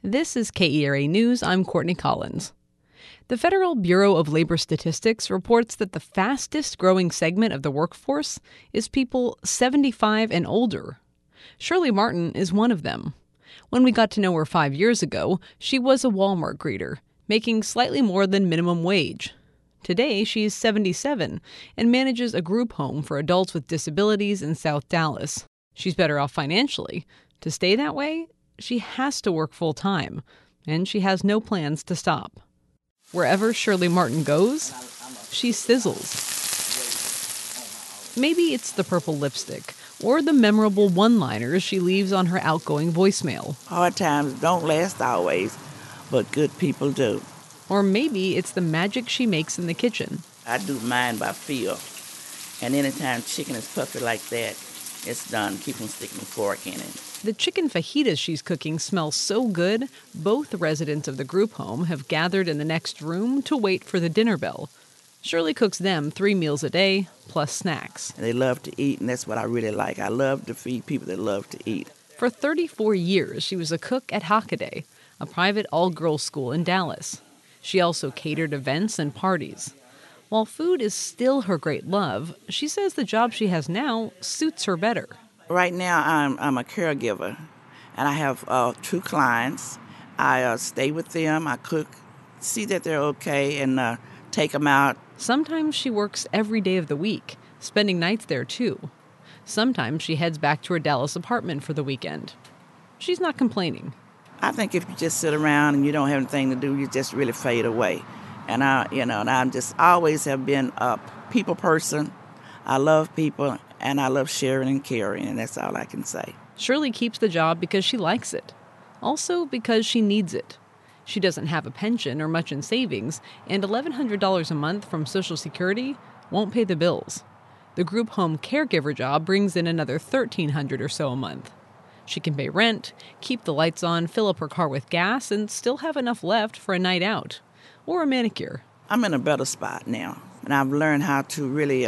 This is KERA News. I'm Courtney Collins. The Federal Bureau of Labor Statistics reports that the fastest growing segment of the workforce is people 75 and older. Shirley Martin is one of them. When we got to know her 5 years ago, she was a Walmart greeter, making slightly more than minimum wage. Today, she's 77 and manages a group home for adults with disabilities in South Dallas. She's better off financially. To stay that way, she has to work full-time, and she has no plans to stop. Wherever Shirley Martin goes, she sizzles. Maybe it's the purple lipstick or the memorable one-liners she leaves on her outgoing voicemail. Hard times don't last always, but good people do. Or maybe it's the magic she makes in the kitchen. I do mine by feel, and anytime chicken is puffy like that, it's done. Keep on sticking a fork in it. The chicken fajitas she's cooking smell so good, both residents of the group home have gathered in the next room to wait for the dinner bell. Shirley cooks them 3 meals a day, plus snacks. They love to eat, and that's what I really like. I love to feed people that love to eat. For 34 years, she was a cook at Hockaday, a private all-girls school in Dallas. She also catered events and parties. While food is still her great love, she says the job she has now suits her better. Right now, I'm a caregiver, and I have 2 clients. I stay with them, I cook, see that they're okay, and take them out. Sometimes she works every day of the week, spending nights there too. Sometimes she heads back to her Dallas apartment for the weekend. She's not complaining. I think if you just sit around and you don't have anything to do, you just really fade away. And I always have been a people person. I love people, and I love sharing and caring, and that's all I can say. Shirley keeps the job because she likes it. Also because she needs it. She doesn't have a pension or much in savings, and $1,100 a month from Social Security won't pay the bills. The group home caregiver job brings in another $1,300 or so a month. She can pay rent, keep the lights on, fill up her car with gas, and still have enough left for a night out or a manicure. I'm in a better spot now, and I've learned how to really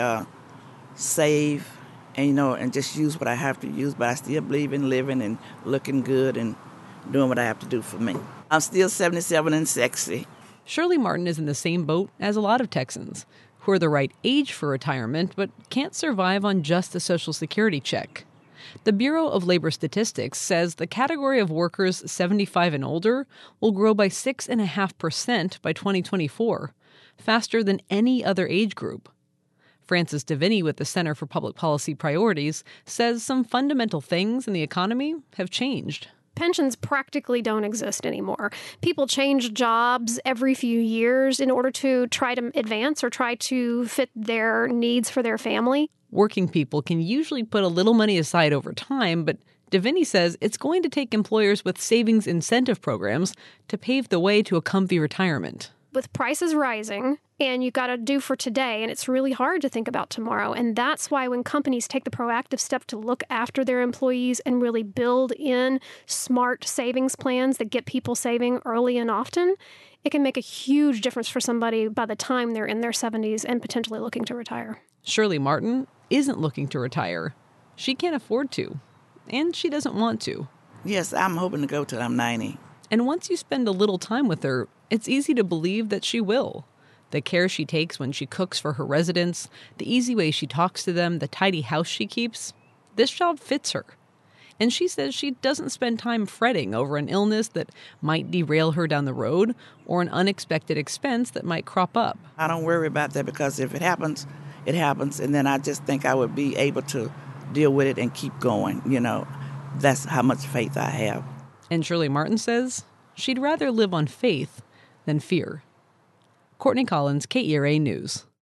save and just use what I have to use, but I still believe in living and looking good and doing what I have to do for me. I'm still 77 and sexy. Shirley Martin is in the same boat as a lot of Texans who are the right age for retirement but can't survive on just a Social Security check. The Bureau of Labor Statistics says the category of workers 75 and older will grow by 6.5% by 2024, faster than any other age group. Frances Deviney with the Center for Public Policy Priorities says some fundamental things in the economy have changed. Pensions practically don't exist anymore. People change jobs every few years in order to try to advance or try to fit their needs for their family. Working people can usually put a little money aside over time, but Deviney says it's going to take employers with savings incentive programs to pave the way to a comfy retirement. With prices rising, and you got to do for today, and it's really hard to think about tomorrow. And that's why when companies take the proactive step to look after their employees and really build in smart savings plans that get people saving early and often, it can make a huge difference for somebody by the time they're in their 70s and potentially looking to retire. Shirley Martin isn't looking to retire. She can't afford to, and she doesn't want to. Yes, I'm hoping to go till I'm 90. And once you spend a little time with her, it's easy to believe that she will. The care she takes when she cooks for her residents, the easy way she talks to them, the tidy house she keeps, this job fits her. And she says she doesn't spend time fretting over an illness that might derail her down the road or an unexpected expense that might crop up. I don't worry about that because if it happens, it happens. And then I just think I would be able to deal with it and keep going. That's how much faith I have. And Shirley Martin says she'd rather live on faith than fear. Courtney Collins, KERA News.